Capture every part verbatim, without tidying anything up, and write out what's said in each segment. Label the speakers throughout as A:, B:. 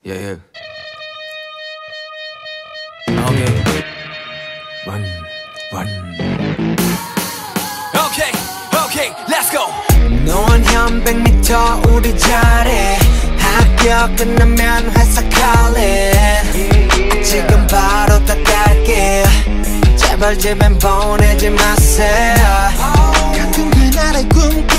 A: Yeah, yeah. Okay. Run, run. Okay, okay, let's go.
B: 너원 현 백 미터 우리 자리 학교 끝나면 회사 calling 지금 바로 다 갈게 제발 집엔 보내지 마세요 같은 그날의 꿈꿔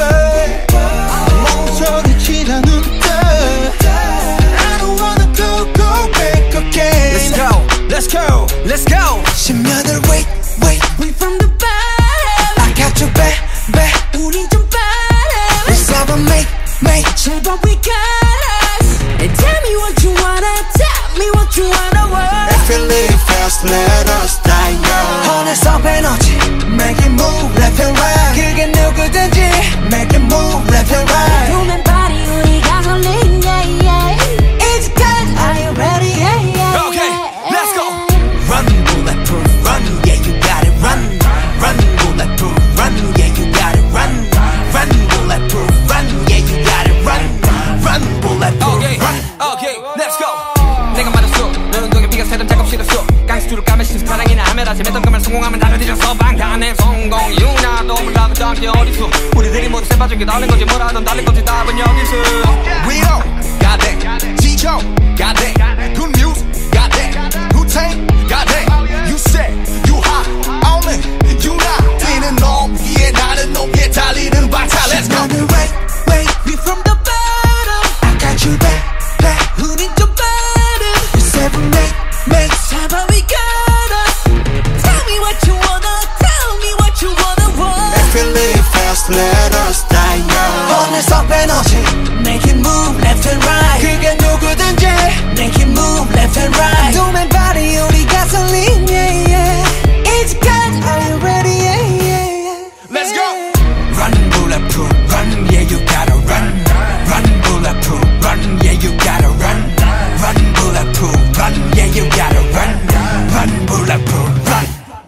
B: 멍소리치라는 듯 I don't wanna go go back again
A: Let's go, let's go, let's go.
B: 십 년을 wait wait We from the bottom I got you back back 우린 좀 bottom Let's have a make make 제발 we got us And tell me what you wanna tell me what you wanna want If you live fast let us die young 어느새 에너지 Make it move left and right 그게 누구든지 Make it move left and right
C: 보면 party 우리 가솔린 yeah yeah
B: It's good Are you ready yeah yeah
A: Okay, let's go. Run, bulletproof, run, yeah you got it, run. Run, bulletproof, run, yeah you got it, run. Run, bulletproof, run, yeah you got it, run. Run, bulletproof, okay, run. Okay, let's go. 내가 말했어, 너는 동에 비가 새던 작업 실었어. 강수를 까면 신스파랑이나 하면 다시 맺던 까면 성공하면 다들 뒤져서 방탄의 성공 유나 너무 다른 게 어딨어. 우리들이 모두 새빠진 게 다른 거지 뭐라든 다른 거지 답은 여기서. We don't got that, 지쳐 got that, good music got that, Wu-Tang got that. You say you hot, I'm in, you not. 뛰는 놈 위에 나는 놈에 달리는 박차. Let's go.
B: 너는 wait wait We from the bottom I got you back back 우린 좀 bottom You said we make make
C: 제발 we got us Tell me what you wanna tell me what you wanna want
B: If you live fast let us die young 어느새 에너지 Make it move left and right 그게 누구든지 Make it move left and right Don't make body 우리 가솔린 yeah yeah It's good Are you ready yeah yeah yeah
A: Let's go. Run, bulletproof, run, yeah you gotta run. Run, bulletproof, run, yeah you gotta run. Run, bulletproof, run, yeah you gotta run. Run, bulletproof, run.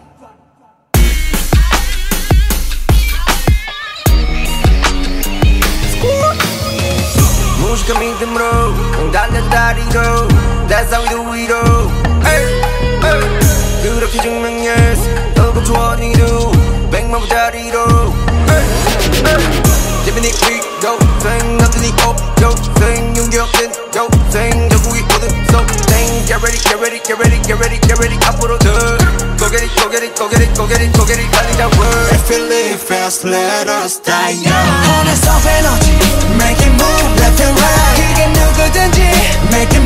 B: 무식한 믿음으로 달려 다리로 대상 위로 에이 에이 그렇게 증명했어 얼굴 주원이로 백만부짜리로 재민이 위도생 남들이 없도생 용기없는 여생 결국이 오는 소생 Get ready get ready get ready get ready get ready 앞으로 더 Go get it go get it go get it go get it go get it 달리자 word If you live fast let us die young 어느새 에너지 Make it move left and right 그게 누구든지 Make it